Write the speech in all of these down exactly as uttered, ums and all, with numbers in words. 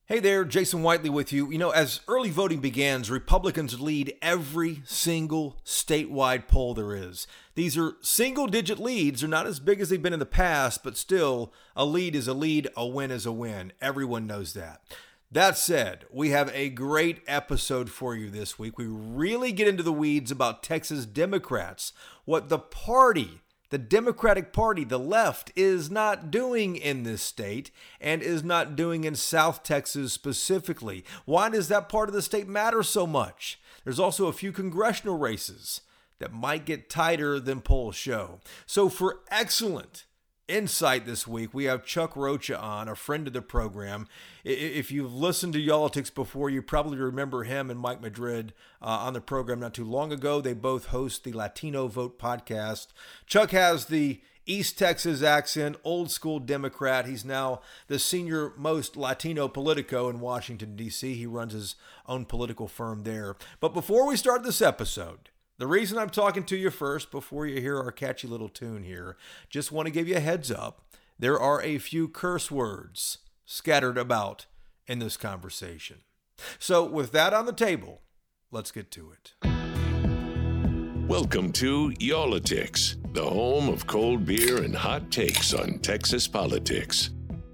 Hey there, Jason Whiteley with you. You know, as early voting begins, Republicans lead every single statewide poll there is. These are single-digit leads. They're not as big as they've been in the past, but still, a lead is a lead, a win is a win. Everyone knows that. That said, we have a great episode for you this week. We really get into the weeds about Texas Democrats, what the party The Democratic Party, the left, is not doing in this state and is not doing in South Texas specifically. Why does that part of the state matter so much? There's also a few congressional races that might get tighter than polls show. So for excellent insight this week, we have Chuck Rocha on, a friend of the program. If you've listened to Y'all-itics before, you probably remember him and Mike Madrid uh, on the program not too long ago. They both host the Latino Vote podcast. Chuck has the East Texas accent, old school Democrat. He's now the senior most Latino politico in Washington, D C. He runs his own political firm there. But before we start this episode, the reason I'm talking to you first, before you hear our catchy little tune here, just want to give you a heads up. There are a few curse words scattered about in this conversation. So with that on the table, let's get to it. Welcome to Y'all-itics, the home of cold beer and hot takes on Texas politics.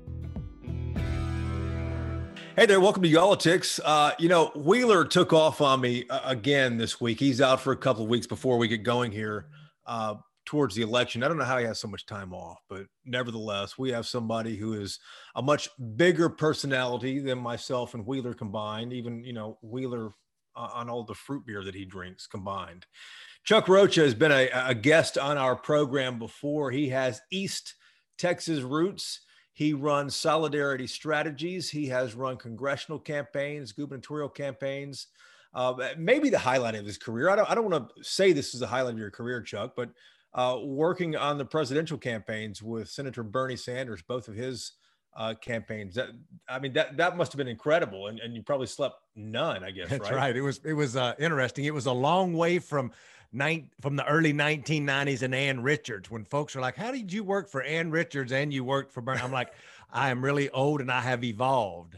Hey there, welcome to Y'all-itics. Uh, you know, Wheeler took off on me uh, again this week. He's out for a couple of weeks before we get going here uh, towards the election. I don't know how he has so much time off, but nevertheless, we have somebody who is a much bigger personality than myself and Wheeler combined, even, you know, Wheeler uh, on all the fruit beer that he drinks combined. Chuck Rocha has been a, a guest on our program before. He has East Texas roots. He runs Solidarity Strategies. He has run congressional campaigns, gubernatorial campaigns. Uh, maybe the highlight of his career. I don't, I don't want to say this is the highlight of your career, Chuck, but uh, working on the presidential campaigns with Senator Bernie Sanders, both of his uh, campaigns. That, I mean, that that must have been incredible, and, and you probably slept none, I guess. That's right? right. It was it was uh, interesting. It was a long way from. Nine, from the early nineteen nineties and Ann Richards, when folks are like, how did you work for Ann Richards and you worked for Bernie? I'm like, I am really old and I have evolved.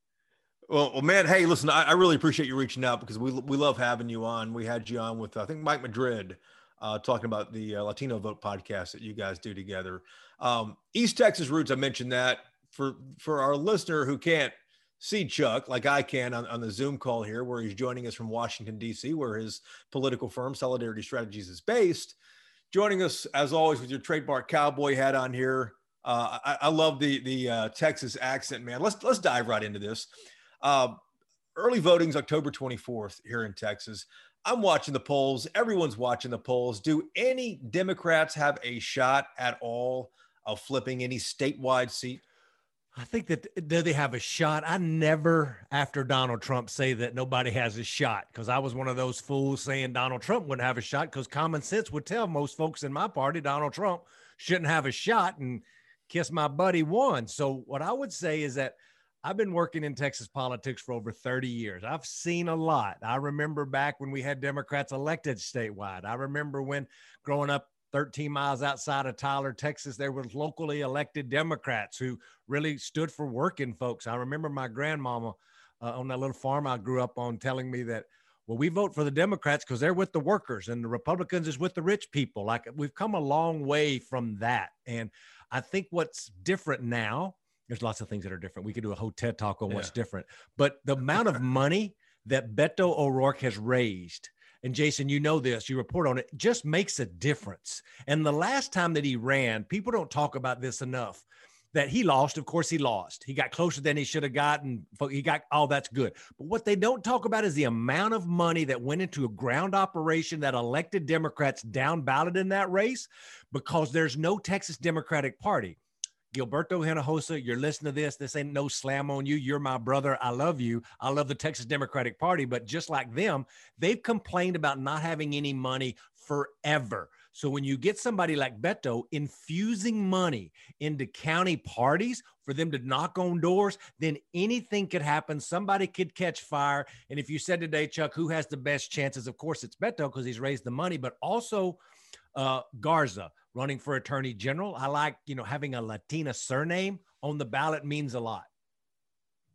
Well, well man, hey, listen, I, I really appreciate you reaching out because we we love having you on. We had you on with, I think, Mike Madrid uh, talking about the uh, Latino Vote podcast that you guys do together. Um, East Texas roots, I mentioned that. For, for our listener who can't see Chuck like I can on, on the Zoom call here, where he's joining us from Washington, D C, where his political firm, Solidarity Strategies, is based. Joining us, as always, with your trademark cowboy hat on here. Uh, I, I love the the uh, Texas accent, man. Let's let's dive right into this. Uh, early voting's October twenty-fourth here in Texas. I'm watching the polls. Everyone's watching the polls. Do any Democrats have a shot at all of flipping any statewide seat? I think that, do they have a shot? I never, after Donald Trump, say that nobody has a shot, because I was one of those fools saying Donald Trump wouldn't have a shot, because common sense would tell most folks in my party Donald Trump shouldn't have a shot, and kiss my buddy won. So what I would say is that I've been working in Texas politics for over thirty years. I've seen a lot. I remember back when we had Democrats elected statewide. I remember when growing up thirteen miles outside of Tyler, Texas, there were locally elected Democrats who really stood for working folks. I remember my grandmama uh, on that little farm I grew up on telling me that, well, we vote for the Democrats because they're with the workers and the Republicans is with the rich people. Like, we've come a long way from that. And I think what's different now, there's lots of things that are different. We could do a whole TED talk on yeah. what's different, but the amount of money that Beto O'Rourke has raised, and Jason, you know this, you report on it, just makes a difference. And the last time that he ran, people don't talk about this enough, that he lost. Of course, he lost. He got closer than he should have gotten. He got, all that's good. But what they don't talk about is the amount of money that went into a ground operation that elected Democrats down ballot in that race, because there's no Texas Democratic Party. Gilberto Hinojosa, you're listening to this. This ain't no slam on you. You're my brother. I love you. I love the Texas Democratic Party. But just like them, they've complained about not having any money forever. So when you get somebody like Beto infusing money into county parties for them to knock on doors, then anything could happen. Somebody could catch fire. And if you said today, Chuck, who has the best chances? Of course, it's Beto because he's raised the money, but also uh, Garza running for attorney general. I like, you know, having a Latina surname on the ballot means a lot.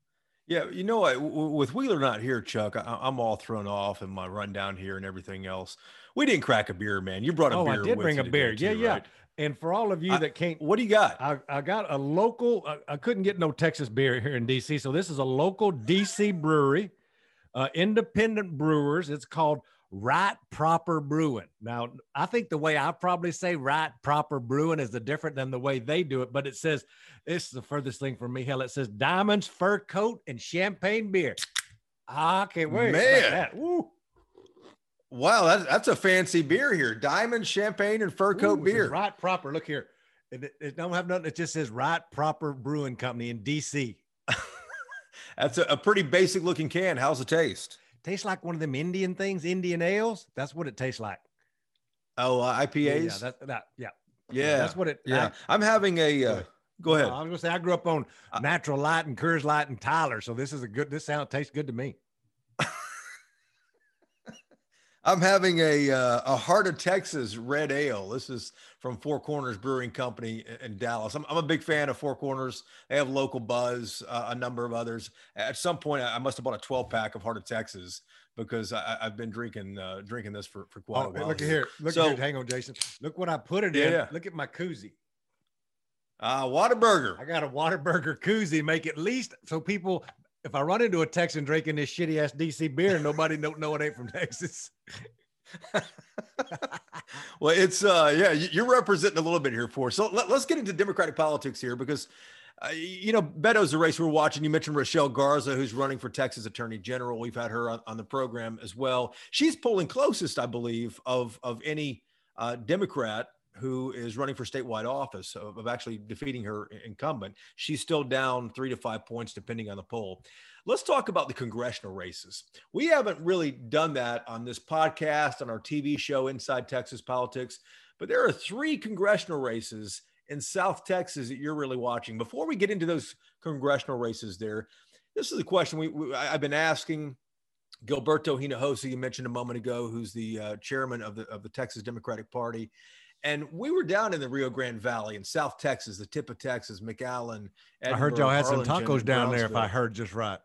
Yeah, you know what? w- With Wheeler not here, Chuck, I, I'm all thrown off in my rundown here and everything else. We didn't crack a beer, man. You brought a Oh, I beer did with bring you a beer. today, Yeah, too, yeah. right? And for all of you I, that can't, what do you got? I, I got a local, I, I couldn't get no Texas beer here in D C. So this is a local D C brewery, uh, independent brewers. It's called Right Proper Brewing. Now, I think the way I probably say Right Proper Brewing is the different than the way they do it, but it says, it's the furthest thing from me. Hell, it says Diamonds, Fur Coat, and Champagne Beer. I can't wait. How about Man. that? Woo. Wow, that's, that's a fancy beer here. Diamond, champagne, and fur coat Ooh, it says beer. Right Proper. Look here. It, it, it don't have nothing. It just says Right Proper Brewing Company in D C. That's a, a pretty basic looking can. How's it taste? Tastes like one of them Indian things, Indian ales. That's what it tastes like. Oh, uh, I P As? Yeah, yeah, that, that, yeah. yeah. That's what it. Yeah. I, I'm having a, uh, ahead. go ahead. I was gonna say I grew up on Natural Light and Coors Light and Tyler, so this is a good. This sound tastes good to me. I'm having a uh, a Heart of Texas red ale. This is from Four Corners Brewing Company in, in Dallas. I'm, I'm a big fan of Four Corners. They have Local Buzz, uh, a number of others. At some point, I must have bought a twelve pack of Heart of Texas because I, I've been drinking uh, drinking this for, for quite Oh, a while. look at here. Look So- at here. Hang on, Jason. Look what I put it Yeah, in. yeah. Look at my koozie. Uh, Whataburger. I got a Whataburger koozie. Make at least so people. If I run into a Texan drinking this shitty ass D C beer, nobody don't know it ain't from Texas. Well, it's uh yeah, you- you're representing a little bit here for us. So let, us get into Democratic politics here because uh, you know, Beto's a race we're watching. You mentioned Rochelle Garza, who's running for Texas Attorney General. We've had her on, on the program as well. She's polling closest, I believe, of of any uh, Democrat who is running for statewide office of, of actually defeating her incumbent. She's still down three to five points, depending on the poll. Let's talk about the congressional races. We haven't really done that on this podcast, on our T V show, Inside Texas Politics, but there are three congressional races in South Texas that you're really watching. Before we get into those congressional races there, this is a question we, we I've been asking Gilberto Hinojosa, you mentioned a moment ago, who's the uh, chairman of the, of the Texas Democratic Party. And we were down in the Rio Grande Valley in South Texas, the tip of Texas, McAllen. I heard y'all had some Arlington, tacos down there, if I Brownsville. heard just right.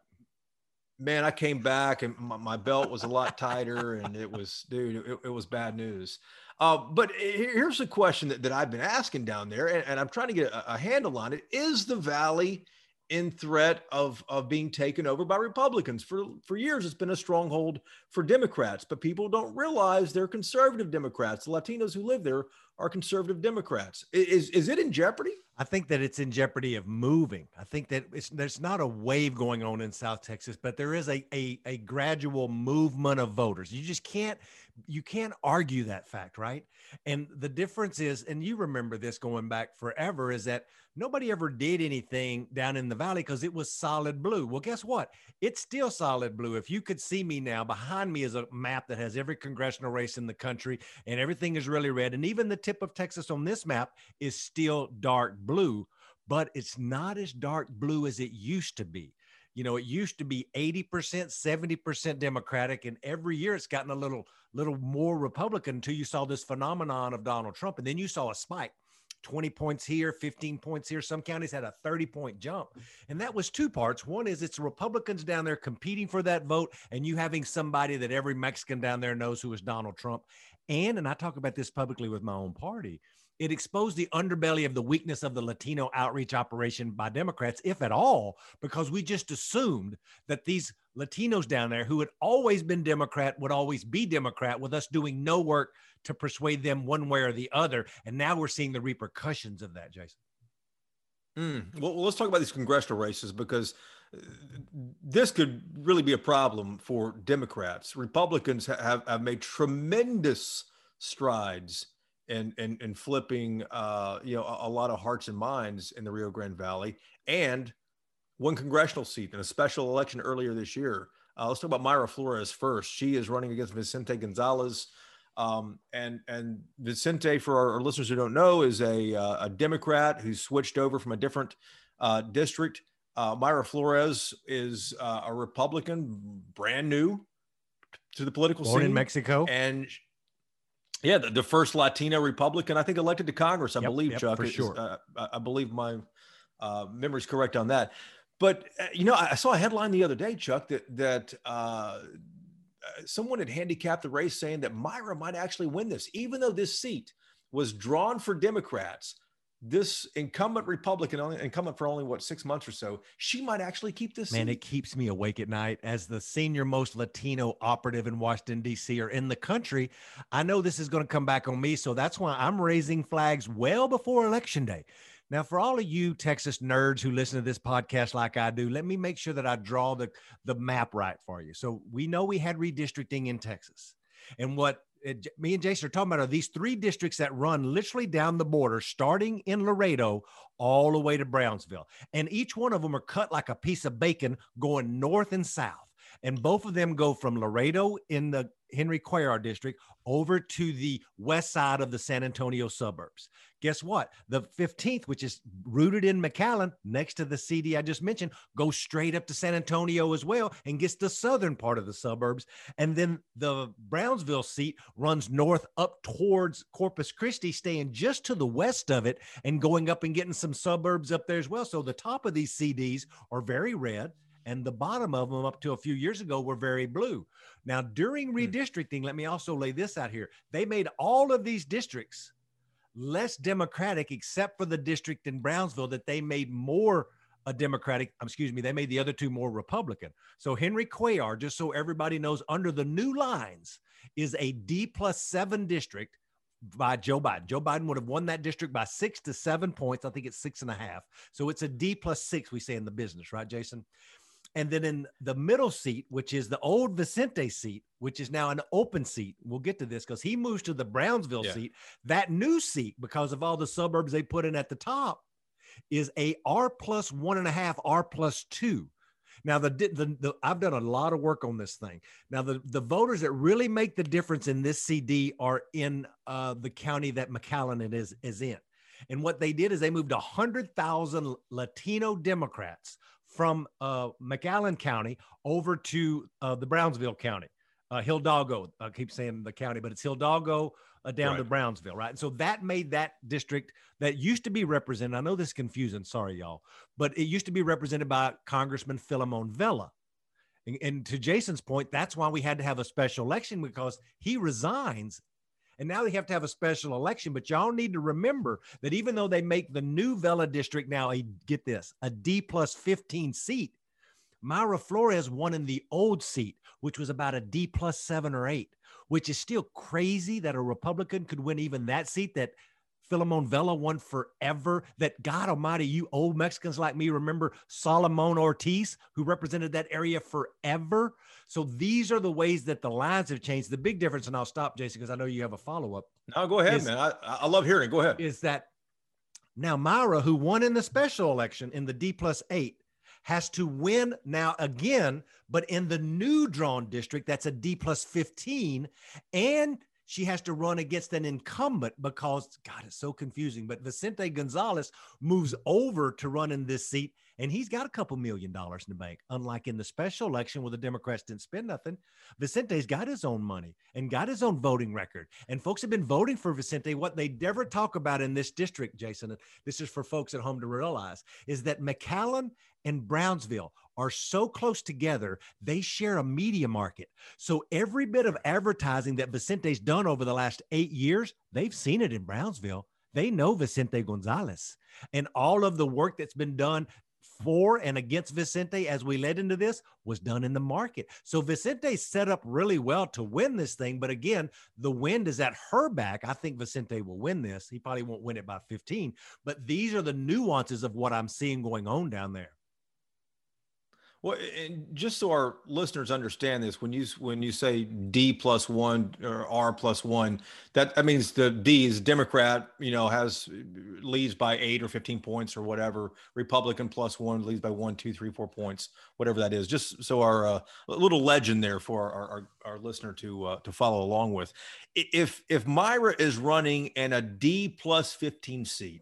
Man, I came back and my, my belt was a lot tighter and it was, dude, it, it was bad news. Uh, but here- here's the question that, that I've been asking down there, and, and I'm trying to get a, a handle on it. Is the Valley in threat of, of being taken over by Republicans? For, for years, it's been a stronghold for Democrats, but people don't realize they're conservative Democrats. The Latinos who live there are conservative Democrats. I- Is, is it in jeopardy? I think that it's in jeopardy of moving. I think that it's there's not a wave going on in South Texas, but there is a, a a gradual movement of voters. You just can't you can't argue that fact, right? And the difference is, and you remember this going back forever, is that nobody ever did anything down in the valley because it was solid blue. Well, guess what? It's still solid blue. If you could see me now, behind me is a map that has every congressional race in the country, and everything is really red. And even the tip of Texas on this map is still dark blue, but it's not as dark blue as it used to be. You know, it used to be eighty percent, seventy percent Democratic, and every year it's gotten a little, little more Republican until you saw this phenomenon of Donald Trump. And then you saw a spike, twenty points here, fifteen points here. Some counties had a thirty point jump. And that was two parts. One is it's Republicans down there competing for that vote, and you having somebody that every Mexican down there knows who is Donald Trump. And, and I talk about this publicly with my own party, it exposed the underbelly of the weakness of the Latino outreach operation by Democrats, if at all, because we just assumed that these Latinos down there who had always been Democrat would always be Democrat, with us doing no work to persuade them one way or the other. And now we're seeing the repercussions of that, Jason. Mm. Well, let's talk about these congressional races, because this could really be a problem for Democrats. Republicans have, have made tremendous strides in, in, in flipping, uh, you know, a, a lot of hearts and minds in the Rio Grande Valley, and one congressional seat in a special election earlier this year. Uh, let's talk about Mayra Flores first. She is running against Vicente Gonzalez. Um, and, and Vicente, for our, our listeners who don't know, is a, uh, a Democrat who switched over from a different uh, district. Uh, Mayra Flores is uh, a Republican, brand new to the political Born scene. in Mexico. And yeah, the, the first Latino Republican, I think, elected to Congress, I Yep, believe, yep, Chuck. for is- sure. Uh, I I believe my uh, memory is correct on that. But, uh, you know, I saw a headline the other day, Chuck, that, that uh, someone had handicapped the race saying that Myra might actually win this, even though this seat was drawn for Democrats. This incumbent Republican, only incumbent for only what, six months or so, she might actually keep this Man, seat. it keeps me awake at night as the senior most Latino operative in Washington, D C or in the country. I know this is going to come back on me. So that's why I'm raising flags well before Election Day. Now, for all of you Texas nerds who listen to this podcast like I do, let me make sure that I draw the, the map right for you. So we know we had redistricting in Texas. And what it, me and Jason are talking about are these three districts that run literally down the border, starting in Laredo all the way to Brownsville. And each one of them are cut like a piece of bacon going north and south. And both of them go from Laredo in the Henry Cuellar district over to the west side of the San Antonio suburbs. Guess what? The fifteenth, which is rooted in McAllen, next to the C D I just mentioned, goes straight up to San Antonio as well and gets the southern part of the suburbs. And then the Brownsville seat runs north up towards Corpus Christi, staying just to the west of it and going up and getting some suburbs up there as well. So the top of these C Ds are very red, and the bottom of them up to a few years ago were very blue. Now, during redistricting, let me also lay this out here. They made all of these districts less Democratic, except for the district in Brownsville that they made more a Democratic, excuse me, they made the other two more Republican. So Henry Cuellar, just so everybody knows, under the new lines, is a D plus seven district by Joe Biden. Joe Biden would have won that district by six to seven points. I think it's six and a half. So it's a D plus six, we say in the business, right, Jason? And then in the middle seat, which is the old Vicente seat, which is now an open seat. We'll get to this because he moves to the Brownsville yeah. seat. That new seat, because of all the suburbs they put in at the top, is a R plus one and a half, R plus two. Now, the, the, the I've done a lot of work on this thing. Now, the, the voters that really make the difference in this C D are in uh, the county that McAllen is, is in. And what they did is they moved one hundred thousand Latino Democrats from uh, McAllen County over to uh, the Brownsville County, uh, Hidalgo. I keep saying the county, but it's Hidalgo uh, down right. to Brownsville, right? And so that made that district that used to be represented. I know this is confusing. Sorry, y'all. But it used to be represented by Congressman Philemon Vela. And, and to Jason's point, that's why we had to have a special election, because he resigns. And now they have to have a special election. But y'all need to remember that even though they make the new Vela district now, a, get this, a D plus fifteen seat, Myra Flores won in the old seat, which was about a D plus seven or eight, which is still crazy that a Republican could win even that seat that Philemon Vela won forever, that God almighty, you old Mexicans like me remember Solomon Ortiz, who represented that area forever. So these are the ways that the lines have changed. The big difference, and I'll stop, Jason, because I know you have a follow-up. No, go ahead, is, man. I, I love hearing it. Go ahead. Is that now Myra, who won in the special election in the D plus eight, has to win now again, but in the new drawn district, that's a D plus fifteen, and she has to run against an incumbent because, God, it's so confusing. But Vicente Gonzalez moves over to run in this seat, and he's got a couple million dollars in the bank. Unlike in the special election where the Democrats didn't spend nothing, Vicente's got his own money and got his own voting record. And folks have been voting for Vicente. What they never talk about in this district, Jason, and this is for folks at home to realize, is that McAllen and Brownsville are so close together, they share a media market. So every bit of advertising that Vicente's done over the last eight years, they've seen it in Brownsville. They know Vicente Gonzalez. And all of the work that's been done for and against Vicente as we led into this was done in the market. So Vicente set up really well to win this thing. But again, the wind is at her back. I think Vicente will win this. He probably won't win it by fifteen. But these are the nuances of what I'm seeing going on down there. Well, and just so our listeners understand this, when you when you say D plus one or R plus one, that that means the D is Democrat, you know, has leads by eight or fifteen points or whatever. Republican plus one leads by one, two, three, four points, whatever that is. Just so our uh, little legend there for our our, our listener to uh, to follow along with. If if Myra is running in a D plus fifteen seat,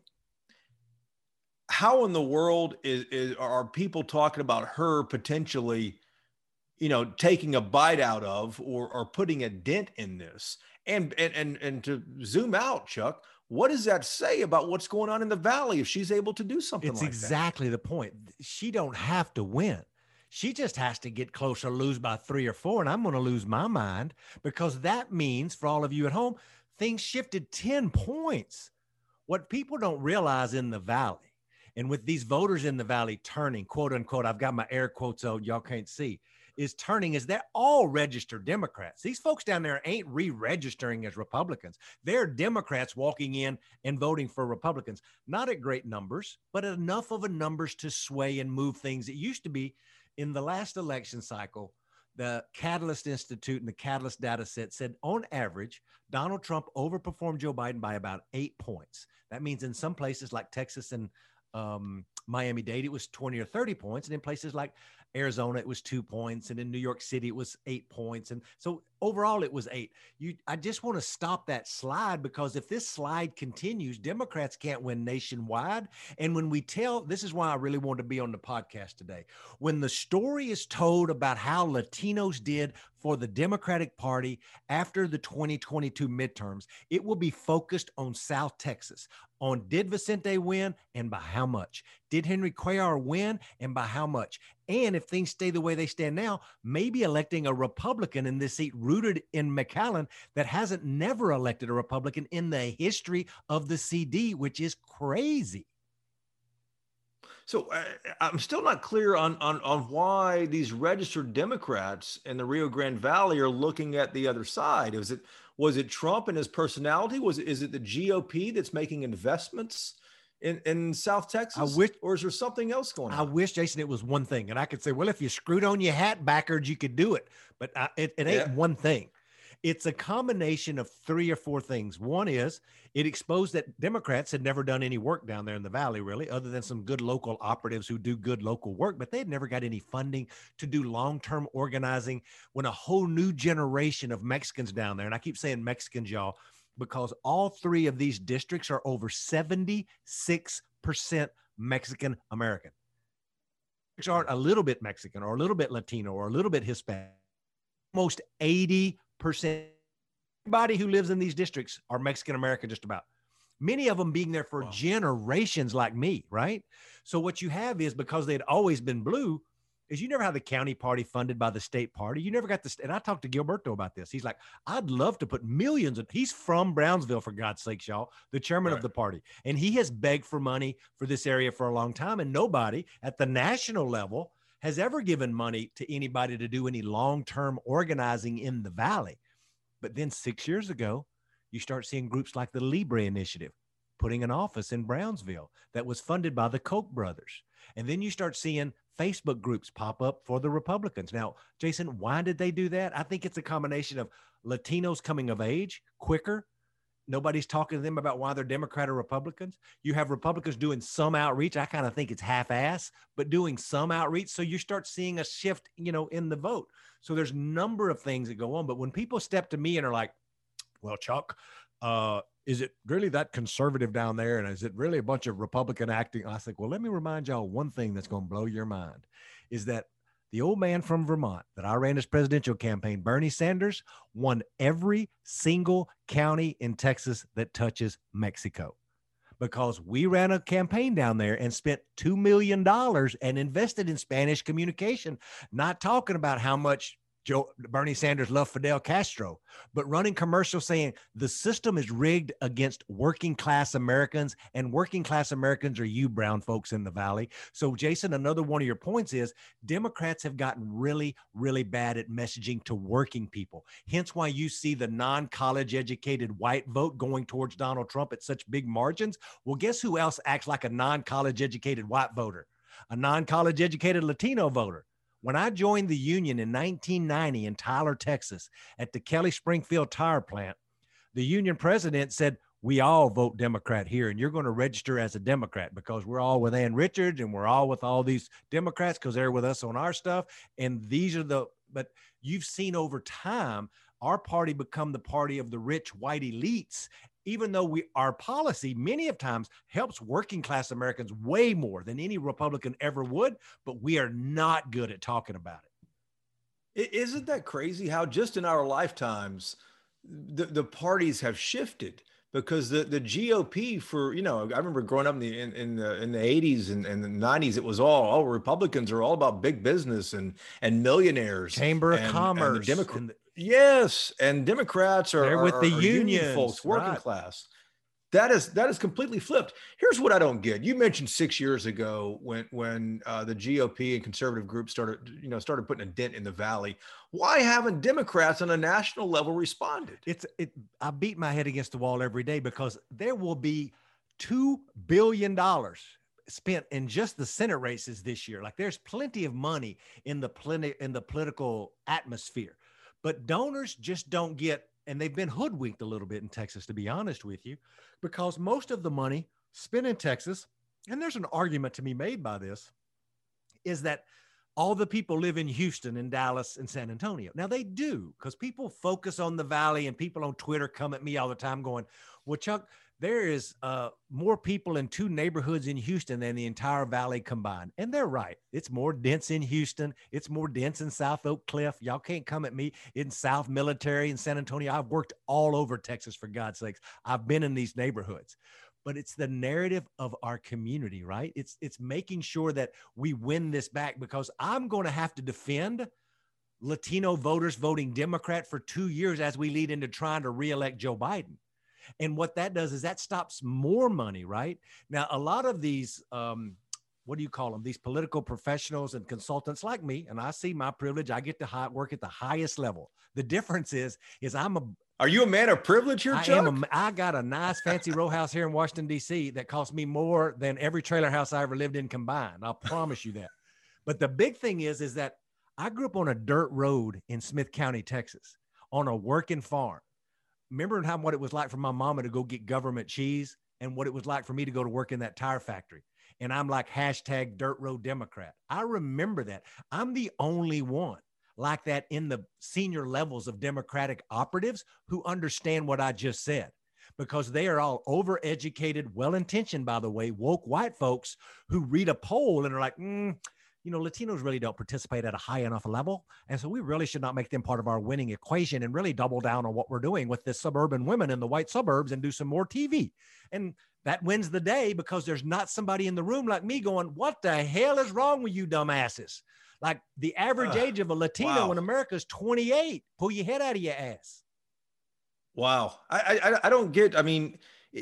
how in the world is, is are people talking about her potentially you know, taking a bite out of or, or putting a dent in this. And, and, and, and to zoom out, Chuck, what does that say about what's going on in the Valley if she's able to do something it's like exactly that? the point. She don't have to win. She just has to get closer, lose by three or four, and I'm going to lose my mind, because that means, for all of you at home, things shifted ten points. What people don't realize in the Valley, and with these voters in the Valley turning, quote unquote, I've got my air quotes on, y'all can't see, is turning, is they're all registered Democrats. These folks down there ain't re-registering as Republicans. They're Democrats walking in and voting for Republicans, not at great numbers, but enough of a numbers to sway and move things. It used to be in the last election cycle, the Catalyst Institute and the Catalyst data set said on average, Donald Trump overperformed Joe Biden by about eight points. That means in some places like Texas and um, Miami-Dade, it was twenty or thirty points. And in places like Arizona, it was two points. And in New York City, it was eight points. And so overall, it was eight. You, I just want to stop that slide, because if this slide continues, Democrats can't win nationwide. And when we tell, this is why I really wanted to be on the podcast today. When the story is told about how Latinos did for the Democratic Party after the twenty twenty-two midterms, it will be focused on South Texas, on did Vicente win and by how much? Did Henry Cuellar win and by how much? And if things stay the way they stand now, maybe electing a Republican in this seat rooted in McAllen that hasn't never elected a Republican in the history of the C D, which is crazy. So uh, I'm still not clear on, on, on why these registered Democrats in the Rio Grande Valley are looking at the other side. Was it, was it Trump and his personality? Was it, is it the G O P that's making investments in, in South Texas? I wish, or is there something else going on? I wish, Jason, it was one thing. And I could say, well, if you screwed on your hat backwards, you could do it. But I, it, it ain't yeah. one thing. It's a combination of three or four things. One is it exposed that Democrats had never done any work down there in the Valley, really, other than some good local operatives who do good local work, but they'd never got any funding to do long-term organizing when a whole new generation of Mexicans down there, and I keep saying Mexicans, y'all, because all three of these districts are over seventy-six percent Mexican American. Aren't a little bit Mexican or a little bit Latino or a little bit Hispanic. Almost eighty percent. Everybody who lives in these districts are Mexican American, just about. Many of them being there for wow. generations like me, right? So what you have is, because they'd always been blue, is you never had the county party funded by the state party. You never got this. And I talked to Gilberto about this. He's like, I'd love to put millions of, he's from Brownsville, for God's sakes, y'all, the chairman right. of the party. And he has begged for money for this area for a long time. And nobody at the national level has ever given money to anybody to do any long-term organizing in the Valley. But then six years ago, you start seeing groups like the Libre Initiative putting an office in Brownsville that was funded by the Koch brothers. And then you start seeing Facebook groups pop up for the Republicans. Now, Jason, why did they do that? I think it's a combination of Latinos coming of age quicker. Nobody's talking to them about why they're Democrat or Republicans. You have Republicans doing some outreach. I kind of think it's half-ass, but doing some outreach. So you start seeing a shift, you know, in the vote. So there's a number of things that go on. But when people step to me and are like, well, Chuck, uh, is it really that conservative down there? And is it really a bunch of Republican acting? I think, well, let me remind y'all one thing that's going to blow your mind is that the old man from Vermont that I ran his presidential campaign, Bernie Sanders, won every single county in Texas that touches Mexico, because we ran a campaign down there and spent two million dollars and invested in Spanish communication, not talking about how much Joe, Bernie Sanders loved Fidel Castro, but running commercials saying the system is rigged against working class Americans, and working class Americans are you brown folks in the Valley. So Jason, another one of your points is Democrats have gotten really, really bad at messaging to working people. Hence why you see the non-college educated white vote going towards Donald Trump at such big margins. Well, guess who else acts like a non-college educated white voter? A non-college educated Latino voter. When I joined the union in nineteen ninety in Tyler, Texas, at the Kelly Springfield Tire Plant, the union president said, we all vote Democrat here, and you're going to register as a Democrat because we're all with Ann Richards and we're all with all these Democrats because they're with us on our stuff. And these are the, but you've seen over time, our party become the party of the rich white elites, even though we, our policy many of times helps working class Americans way more than any Republican ever would, but we are not good at talking about it. I- Isn't that crazy how just in our lifetimes the, the parties have shifted? Because the, the G O P for, you know, I remember growing up in the in, in the in the eighties and, and the nineties, it was all, oh, Republicans are all about big business and and millionaires Chamber of and and the Commerce, Democrat and the, yes, and Democrats are, they're are with the are are union unions, folks, working right? class. That is that is completely flipped. Here's what I don't get. You mentioned six years ago when when uh, the G O P and conservative groups started, you know, started putting a dent in the valley. Why haven't Democrats on a national level responded? It's it. I beat my head against the wall every day because there will be two billion dollars spent in just the Senate races this year. Like there's plenty of money in the plenty in the political atmosphere, but donors just don't get, and they've been hoodwinked a little bit in Texas, to be honest with you, because most of the money spent in Texas, and there's an argument to be made by this, is that all the people live in Houston and Dallas and San Antonio. Now they do, because people focus on the valley, and people on Twitter come at me all the time going, well, Chuck, there is uh, more people in two neighborhoods in Houston than the entire valley combined. And they're right. It's more dense in Houston. It's more dense in South Oak Cliff. Y'all can't come at me in South Military in San Antonio. I've worked all over Texas, for God's sakes. I've been in these neighborhoods. But it's the narrative of our community, right? It's it's making sure that we win this back, because I'm going to have to defend Latino voters voting Democrat for two years as we lead into trying to reelect Joe Biden. And what that does is that stops more money, right? Now, a lot of these, um, what do you call them? These political professionals and consultants like me, and I see my privilege. I get to high, work at the highest level. The difference is, is I'm a Are you a man of privilege here, I Chuck? am. A, I got a nice fancy row house here in Washington, D C that cost me more than every trailer house I ever lived in combined. I'll promise you that. But the big thing is, is that I grew up on a dirt road in Smith County, Texas, on a working farm. Remember how what it was like for my mama to go get government cheese, and what it was like for me to go to work in that tire factory. And I'm like hashtag dirt road Democrat. I remember that. I'm the only one like that in the senior levels of Democratic operatives who understand what I just said, because they are all overeducated, well-intentioned, by the way, woke white folks who read a poll and are like, mm, you know, Latinos really don't participate at a high enough level. And so we really should not make them part of our winning equation, and really double down on what we're doing with the suburban women in the white suburbs and do some more T V. And that wins the day, because there's not somebody in the room like me going, what the hell is wrong with you dumbasses? Like the average uh, age of a Latino wow. in America is twenty-eight. Pull your head out of your ass. Wow. I, I, I don't get, I mean,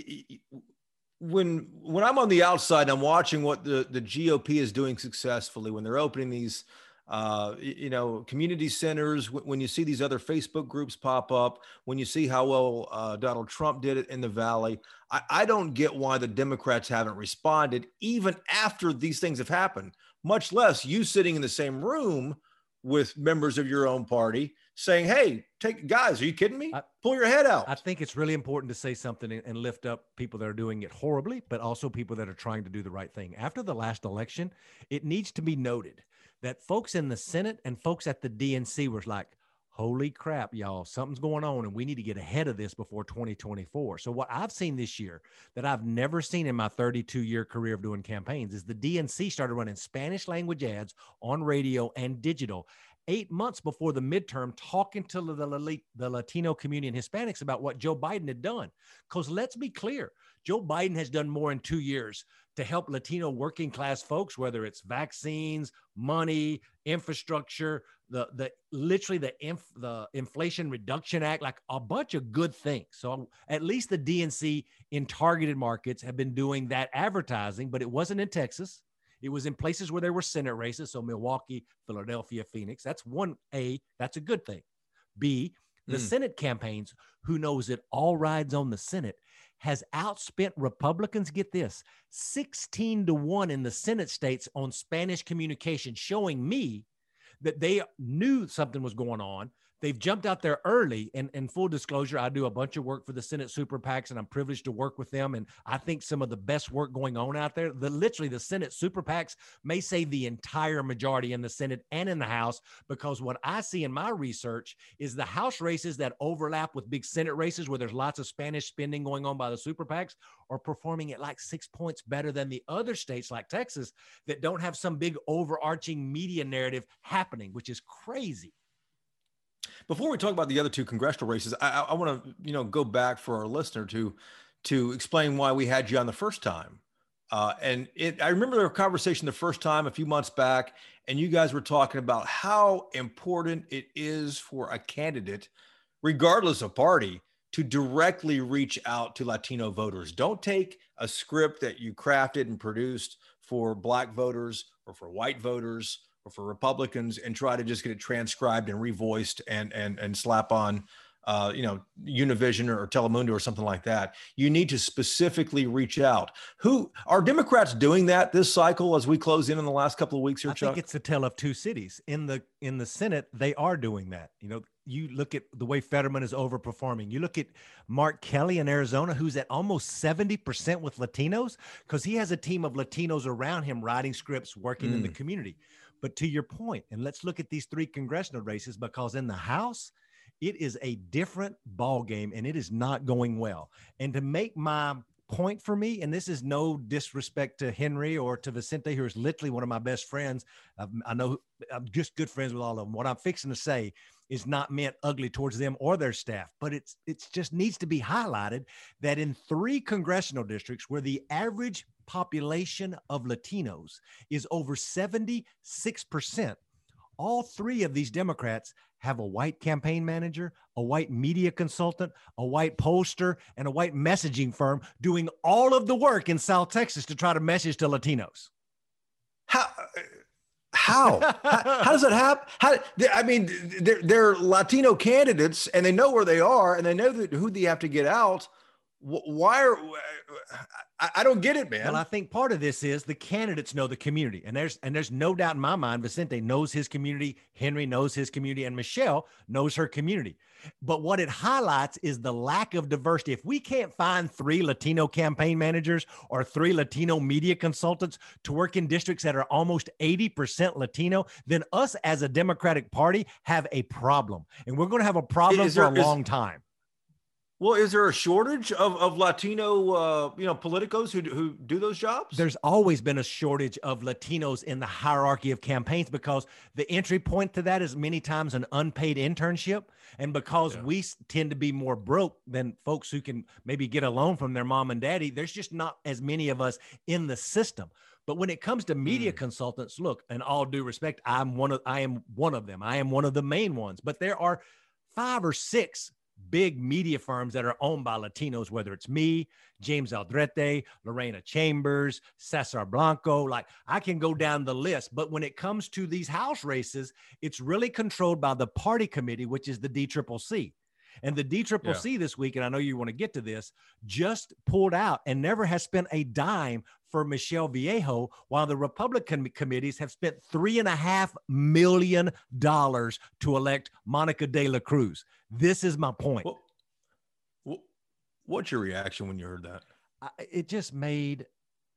when, when I'm on the outside and I'm watching what the, the G O P is doing successfully, when they're opening these, uh, you know, community centers, when you see these other Facebook groups pop up, when you see how well uh, Donald Trump did it in the Valley, I, I don't get why the Democrats haven't responded even after these things have happened, much less you sitting in the same room with members of your own party saying, hey, take guys, are you kidding me? I, Pull your head out. I think it's really important to say something and lift up people that are doing it horribly, but also people that are trying to do the right thing. After the last election, it needs to be noted that folks in the Senate and folks at the D N C were like, holy crap, y'all, something's going on, and we need to get ahead of this before twenty twenty-four. So what I've seen this year that I've never seen in my thirty-two year career of doing campaigns is the D N C started running Spanish language ads on radio and digital eight months before the midterm, talking to the, the, the Latino community and Hispanics about what Joe Biden had done. Because let's be clear, Joe Biden has done more in two years to help Latino working class folks, whether it's vaccines, money, infrastructure, the the literally the inf, the Inflation Reduction Act, like a bunch of good things. So at least the D N C in targeted markets have been doing that advertising, but it wasn't in Texas. It was in places where there were Senate races. So Milwaukee, Philadelphia, Phoenix. That's one A. That's a good thing. B, the mm. Senate campaigns, who knows it all rides on the Senate, has outspent Republicans, get this, sixteen to one in the Senate states on Spanish communication, showing me that they knew something was going on. They've jumped out there early. And, and full disclosure, I do a bunch of work for the Senate Super PACs, and I'm privileged to work with them. And I think some of the best work going on out there, the literally the Senate Super PACs may save the entire majority in the Senate and in the House, because what I see in my research is the House races that overlap with big Senate races where there's lots of Spanish spending going on by the Super PACs are performing at like six points better than the other states like Texas that don't have some big overarching media narrative happening, which is crazy. Before we talk about the other two congressional races, I, I, I want to, you know, go back for our listener to to explain why we had you on the first time. Uh, and it, I remember our conversation the first time a few months back, and you guys were talking about how important it is for a candidate, regardless of party, to directly reach out to Latino voters. Don't take a script that you crafted and produced for Black voters or for white voters or for Republicans and try to just get it transcribed and revoiced and and and slap on, uh, you know, Univision or Telemundo or something like that. You need to specifically reach out. Who are Democrats doing that this cycle as we close in in the last couple of weeks here, I Chuck? think it's a tale of two cities. In the in the Senate, they are doing that. You know, you look at the way Fetterman is overperforming. You look at Mark Kelly in Arizona, who's at almost seventy percent with Latinos because he has a team of Latinos around him writing scripts, working mm. in the community. But to your point, and let's look at these three congressional races, because in the House, it is a different ball game and it is not going well. And to make my point for me, and this is no disrespect to Henry or to Vicente, who is literally one of my best friends. I've, I know I'm just good friends with all of them. What I'm fixing to say is not meant ugly towards them or their staff, but it's it's just needs to be highlighted that in three congressional districts where the average population of Latinos is over seventy-six percent, all three of these Democrats have a white campaign manager, a white media consultant, a white pollster, and a white messaging firm doing all of the work in South Texas to try to message to Latinos. How? How? how, how does that happen? How, I mean, they're, they're Latino candidates and they know where they are and they know that who they have to get out. Why are I, I don't get it, man. Well, I think part of this is the candidates know the community, and there's and there's no doubt in my mind Vicente knows his community, Henry knows his community, and Michelle knows her community. But what it highlights is the lack of diversity. If we can't find three Latino campaign managers or three Latino media consultants to work in districts that are almost eighty percent Latino, then us as a Democratic Party have a problem, and we're going to have a problem is for there, a long is, time. Well, is there a shortage of, of Latino, uh, you know, politicos who, who do those jobs? There's always been a shortage of Latinos in the hierarchy of campaigns because the entry point to that is many times an unpaid internship. And because yeah. we tend to be more broke than folks who can maybe get a loan from their mom and daddy, there's just not as many of us in the system. But when it comes to media mm. consultants, look, in all due respect, I'm one of, I am one of them. I am one of the main ones, but there are five or six big media firms that are owned by Latinos, whether it's me, James Aldrete, Lorena Chambers, Cesar Blanco, like I can go down the list. But when it comes to these House races, it's really controlled by the party committee, which is the D C C C. And the D C C C yeah. this week, and I know you want to get to this, just pulled out and never has spent a dime for Michelle Viejo, while the Republican committees have spent three and a half million dollars to elect Monica de la Cruz. This is my point. Well, what's your reaction when you heard that? I, it just made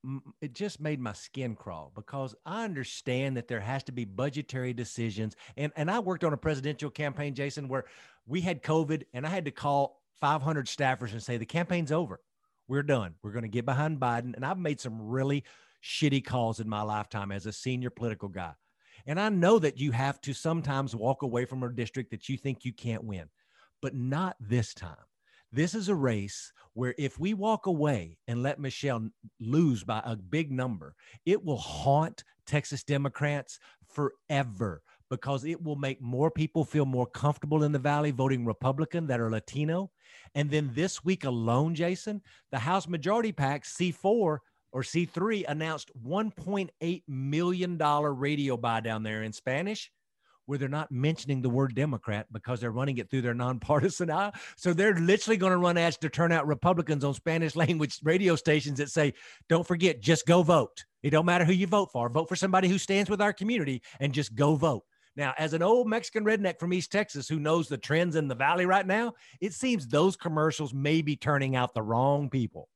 it just made my skin crawl, because I understand that there has to be budgetary decisions. And, and I worked on a presidential campaign, Jason, where we had COVID and I had to call five hundred staffers and say, the campaign's over. We're done. We're going to get behind Biden. And I've made some really shitty calls in my lifetime as a senior political guy. And I know that you have to sometimes walk away from a district that you think you can't win, but not this time. This is a race where if we walk away and let Michelle lose by a big number, it will haunt Texas Democrats forever, because it will make more people feel more comfortable in the Valley voting Republican that are Latino. And then this week alone, Jason, the House Majority PAC, C four or C three, announced one point eight million dollars radio buy down there in Spanish, where they're not mentioning the word Democrat because they're running it through their nonpartisan eye. So they're literally going to run ads to turn out Republicans on Spanish language radio stations that say, don't forget, just go vote. It don't matter who you vote for. Vote for somebody who stands with our community and just go vote. Now, as an old Mexican redneck from East Texas who knows the trends in the Valley right now, it seems those commercials may be turning out the wrong people.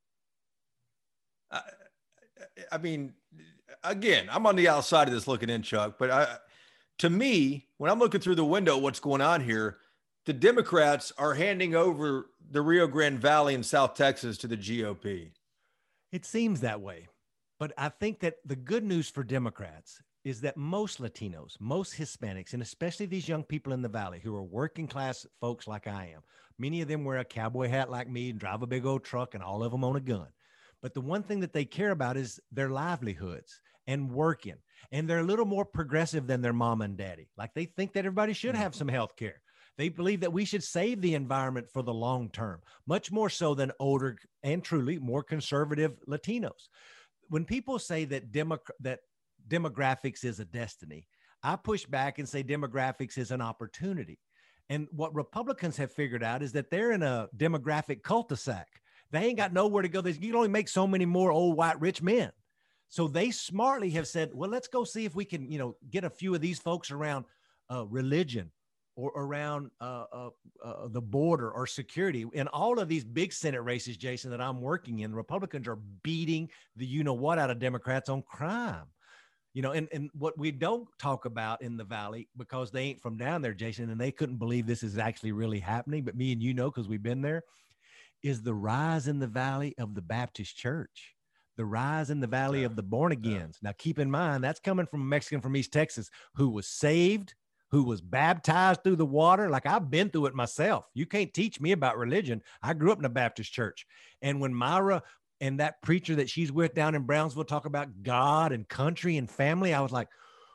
Uh, I mean, again, I'm on the outside of this looking in, Chuck, but I, to me, when I'm looking through the window, what's going on here, the Democrats are handing over the Rio Grande Valley in South Texas to the G O P. It seems that way. But I think that the good news for Democrats, is that most Latinos, most Hispanics, and especially these young people in the Valley who are working class folks like I am, many of them wear a cowboy hat like me and drive a big old truck, and all of them own a gun. But the one thing that they care about is their livelihoods and working. And they're a little more progressive than their mom and daddy. Like they think that everybody should have some health care. They believe that we should save the environment for the long term, much more so than older and truly more conservative Latinos. When people say that Demo- that demographics is a destiny, I push back and say demographics is an opportunity. And what Republicans have figured out is that they're in a demographic cul-de-sac. They ain't got nowhere to go. You can only make so many more old white rich men. So they smartly have said, well, let's go see if we can, you know, get a few of these folks around uh, religion or around uh, uh, uh, the border or security. In all of these big Senate races, Jason, that I'm working in, Republicans are beating the you-know-what out of Democrats on crime. You know, and, and what we don't talk about in the Valley, because they ain't from down there, Jason, and they couldn't believe this is actually really happening, but me and you know, because we've been there, is the rise in the Valley of the Baptist Church, the rise in the Valley yeah. of the born agains. Yeah. Now, keep in mind, that's coming from a Mexican from East Texas who was saved, who was baptized through the water. Like I've been through it myself. You can't teach me about religion. I grew up in a Baptist church. And when Myra and that preacher that she's with down in Brownsville talk about God and country and family, I was like,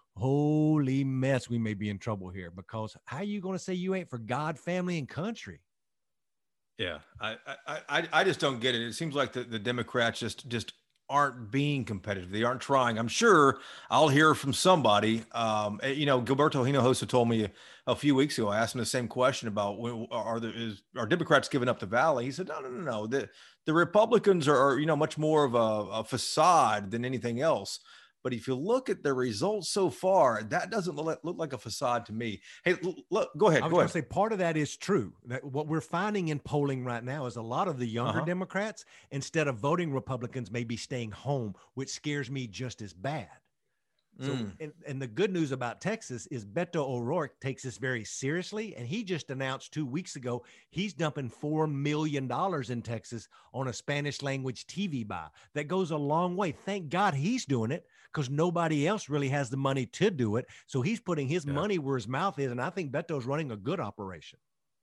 holy mess, we may be in trouble here, because how are you going to say you ain't for God, family, and country? Yeah, I, I, I just don't get it. It seems like the, the Democrats just, just aren't being competitive. They aren't trying. I'm sure I'll hear from somebody. Um, you know, Gilberto Hinojosa told me a, a few weeks ago, I asked him the same question about, are there, is, are Democrats giving up the Valley? He said, no, no, no, no. The, the Republicans are, are, you know, much more of a, a facade than anything else. But if you look at the results so far, that doesn't look, look like a facade to me. Hey, look, go ahead. I was go going ahead. to say part of that is true. That what we're finding in polling right now is a lot of the younger uh-huh. Democrats, instead of voting Republicans, may be staying home, which scares me just as bad. So, mm. and, and the good news about Texas is Beto O'Rourke takes this very seriously. And he just announced two weeks ago, he's dumping four million dollars in Texas on a Spanish language T V buy. That goes a long way. Thank God he's doing it, because nobody else really has the money to do it. So he's putting his yeah. money where his mouth is. And I think Beto's running a good operation.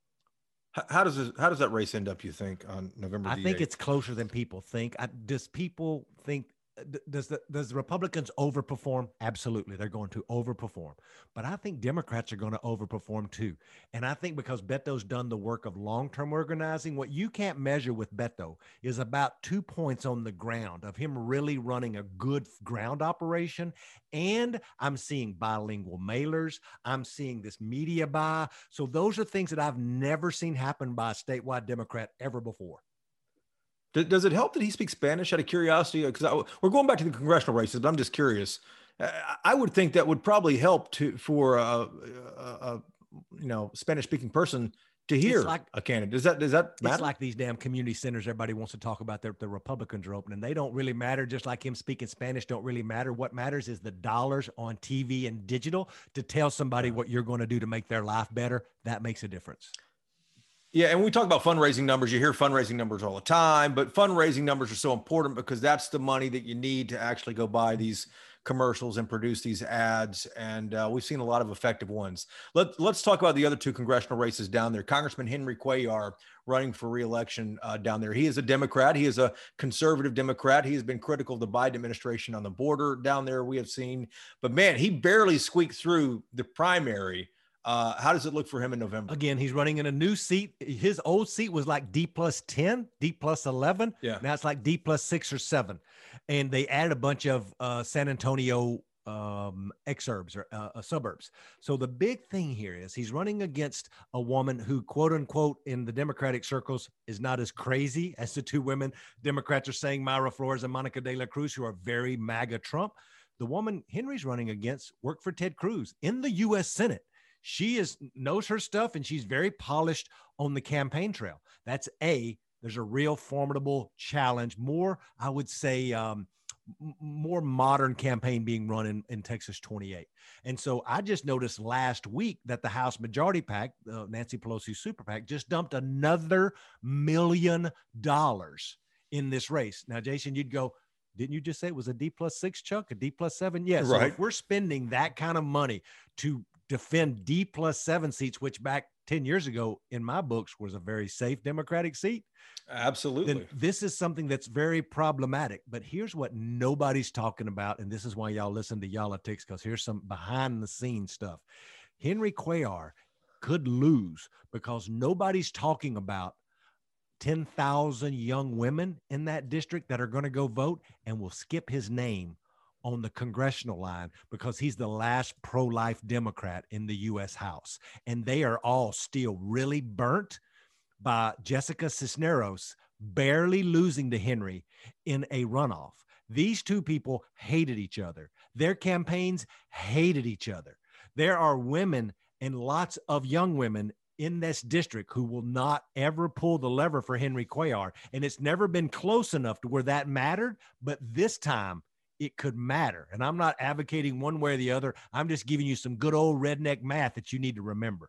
How, how does this, how does that race end up, you think, on November the eighth? I think it's closer than people think. I, does people think Does the does the Republicans overperform? Absolutely. They're going to overperform. But I think Democrats are going to overperform too. And I think because Beto's done the work of long-term organizing, what you can't measure with Beto is about two points on the ground of him really running a good ground operation. And I'm seeing bilingual mailers. I'm seeing this media buy. So those are things that I've never seen happen by a statewide Democrat ever before. Does it help that he speaks Spanish, out of curiosity? Because we're going back to the congressional races, but I'm just curious. I would think that would probably help to for a, a, a you know Spanish-speaking person to hear like, a candidate. Does that does that matter? It's like these damn community centers everybody wants to talk about that the Republicans are opening. They don't really matter. Just like him speaking Spanish don't really matter. What matters is the dollars on T V and digital to tell somebody what you're going to do to make their life better. That makes a difference. Yeah, and when we talk about fundraising numbers, you hear fundraising numbers all the time, but fundraising numbers are so important because that's the money that you need to actually go buy these commercials and produce these ads, and uh, we've seen a lot of effective ones. Let, let's talk about the other two congressional races down there. Congressman Henry Cuellar running for re-election uh, down there. He is a Democrat. He is a conservative Democrat. He has been critical of the Biden administration on the border down there, we have seen. But, man, he barely squeaked through the primary. Uh, how does it look for him in November? Again, he's running in a new seat. His old seat was like D plus ten, D plus eleven. Yeah. Now it's like D plus six or seven. And they added a bunch of uh, San Antonio um, exurbs or uh, uh, suburbs. So the big thing here is he's running against a woman who, quote unquote, in the Democratic circles is not as crazy as the two women Democrats are saying, Mayra Flores and Monica de la Cruz, who are very MAGA Trump. The woman Henry's running against worked for Ted Cruz in the U S Senate. She is knows her stuff, and she's very polished on the campaign trail. That's a, there's a real formidable challenge, more, I would say, um, m- more modern campaign being run in, in Texas twenty-eight. And so I just noticed last week that the House Majority PAC, uh, Nancy Pelosi Super PAC, just dumped another million dollars in this race. Now, Jason, you'd go, Didn't you just say it was a D plus six, Chuck? A D plus seven? Yes. Right. So if we're spending that kind of money to defend D plus seven seats, which back ten years ago in my books was a very safe Democratic seat. Absolutely. Then this is something that's very problematic. But here's what nobody's talking about. And this is why y'all listen to Y'all-itics, because here's some behind the scenes stuff. Henry Cuellar could lose because nobody's talking about ten thousand young women in that district that are going to go vote and will skip his name on the congressional line because he's the last pro-life Democrat in the U S House. And they are all still really burnt by Jessica Cisneros barely losing to Henry in a runoff. These two people hated each other. Their campaigns hated each other. There are women and lots of young women in this district who will not ever pull the lever for Henry Cuellar. And it's never been close enough to where that mattered, but this time it could matter. And I'm not advocating one way or the other. I'm just giving you some good old redneck math that you need to remember.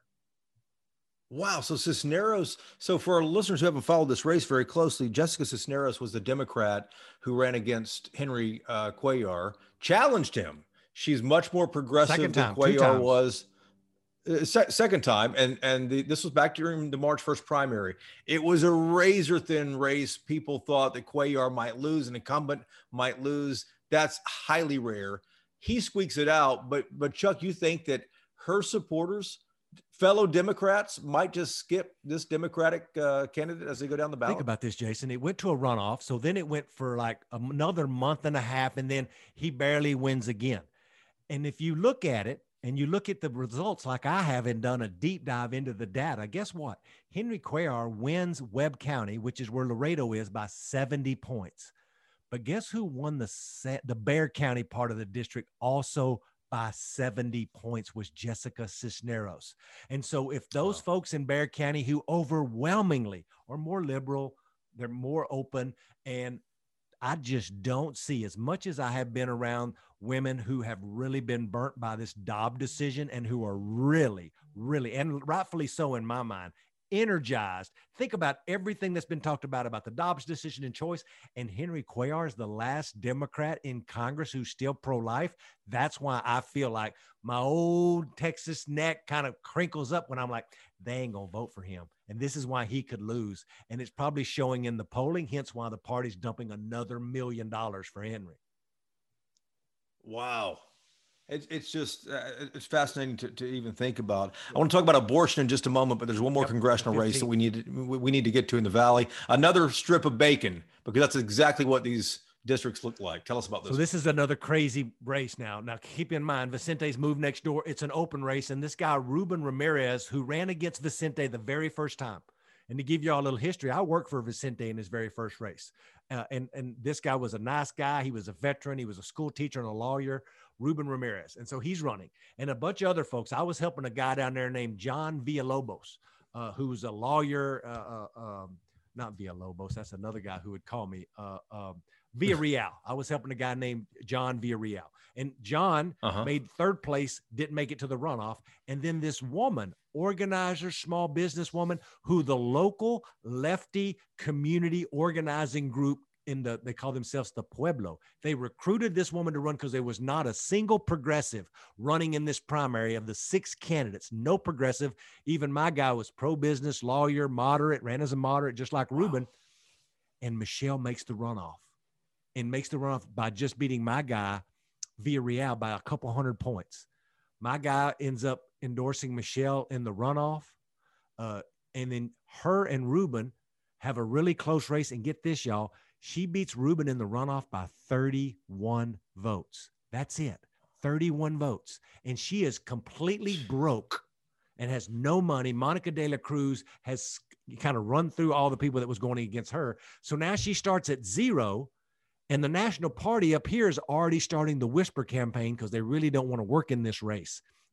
Wow. So Cisneros, so for our listeners who haven't followed this race very closely, Jessica Cisneros was the Democrat who ran against Henry uh, Cuellar, challenged him. She's much more progressive Second than time, two Cuellar times. was. Uh, se- second time, and and the, this was back during the March first primary. It was a razor thin race. People thought that Cuellar might lose, an incumbent might lose. That's highly rare. He squeaks it out, but but Chuck, you think that her supporters, fellow Democrats, might just skip this Democratic uh, candidate as they go down the ballot? Think about this, Jason. It went to a runoff, so then it went for like another month and a half, and then he barely wins again. And if you look at it, and you look at the results like I have and done a deep dive into the data, guess what? Henry Cuellar wins Webb County, which is where Laredo is, by seventy points. But guess who won the set, the Bexar County part of the district also by seventy points was Jessica Cisneros. And so if those wow. folks in Bexar County who overwhelmingly are more liberal, they're more open, and I just don't see, as much as I have been around women who have really been burnt by this Dobbs decision and who are really, really, and rightfully so in my mind, energized. Think about everything that's been talked about, about the Dobbs decision and choice. And Henry Cuellar is the last Democrat in Congress who's still pro-life. That's why I feel like my old Texas neck kind of crinkles up when I'm like, they ain't going to vote for him. And this is why he could lose. And it's probably showing in the polling, hence why the party's dumping another million dollars for Henry. Wow. It's it's just, uh, it's fascinating to, to even think about. I want to talk about abortion in just a moment, but there's one more yep, congressional race that we need, to, we need to get to in the Valley. Another strip of bacon, because that's exactly what these districts look like. Tell us about this. So this is another crazy race now. Now, keep in mind, Vicente's moved next door. It's an open race. And this guy, Ruben Ramirez, who ran against Vicente the very first time. And to give you all a little history, I worked for Vicente in his very first race. Uh, and, and this guy was a nice guy. He was a veteran. He was a school teacher and a lawyer, Ruben Ramirez. And so he's running. And a bunch of other folks. I was helping a guy down there named John Villalobos, uh, who's a lawyer. Uh, uh, um, not Villalobos. That's another guy who would call me. Uh, um, Villarreal. I was helping a guy named John Villarreal. And John uh-huh. made third place, didn't make it to the runoff. And then this woman, organizer, small business woman, who the local lefty community organizing group in the, they call themselves the Pueblo. They recruited this woman to run because there was not a single progressive running in this primary of the six candidates, no progressive. Even my guy was pro-business, lawyer, moderate, ran as a moderate, just like Ruben. Wow. And Michelle makes the runoff and makes the runoff by just beating my guy, Villarreal, by a couple hundred points. My guy ends up endorsing Michelle in the runoff. Uh, and then her and Ruben have a really close race. And get this, y'all, she beats Ruben in the runoff by thirty-one votes. That's it. thirty-one votes. And she is completely broke and has no money. Monica de la Cruz has kind of run through all the people that was going against her. So now she starts at zero. And the National Party up here is already starting the whisper campaign because they really don't want to work in this race.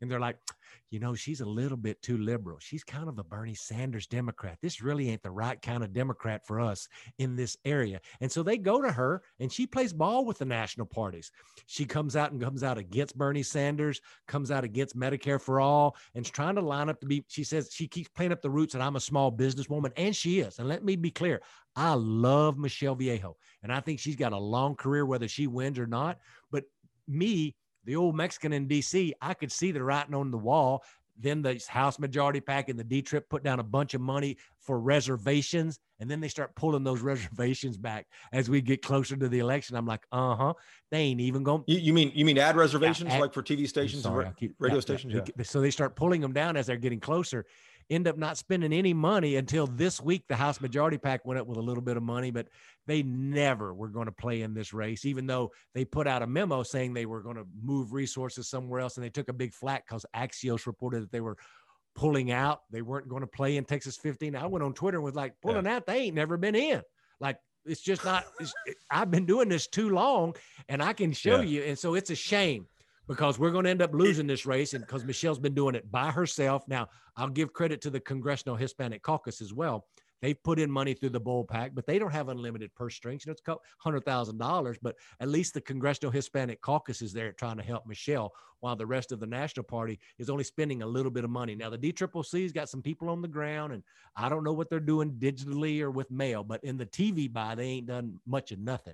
And they're like, you know, she's a little bit too liberal. She's kind of a Bernie Sanders Democrat. This really ain't the right kind of Democrat for us in this area. And so they go to her and she plays ball with the national parties. She comes out and comes out against Bernie Sanders, comes out against Medicare for all, and is trying to line up to be, she says she keeps playing up the roots that I'm a small businesswoman, and she is. And let me be clear, I love Michelle Viejo, and I think she's got a long career, whether she wins or not. But me, the old Mexican in D C, I could see the writing on the wall. Then the House Majority PAC and the D-Trip put down a bunch of money for reservations, and then they start pulling those reservations back as we get closer to the election. I'm like, uh-huh, they ain't even going. You, you mean you mean ad reservations yeah, ad, like for T V stations sorry, and keep, radio yeah, stations? Yeah. Yeah. So they start pulling them down as they're getting closer. End up not spending any money until this week. The House Majority PAC went up with a little bit of money, but they never were going to play in this race, even though they put out a memo saying they were going to move resources somewhere else. And they took a big flack because Axios reported that they were pulling out. They weren't going to play in Texas fifteen. I went on Twitter and was like, pulling yeah. out, they ain't never been in. Like, it's just not, it's, it, I've been doing this too long and I can show yeah. you. And so it's a shame, because we're going to end up losing this race, and because Michelle's been doing it by herself. Now, I'll give credit to the Congressional Hispanic Caucus as well. They've put in money through the Bull PAC, but they don't have unlimited purse strings. You know, it's one hundred thousand dollars, but at least the Congressional Hispanic Caucus is there trying to help Michelle, while the rest of the National Party is only spending a little bit of money. Now, the D C C C's got some people on the ground, and I don't know what they're doing digitally or with mail, but in the T V buy, they ain't done much of nothing.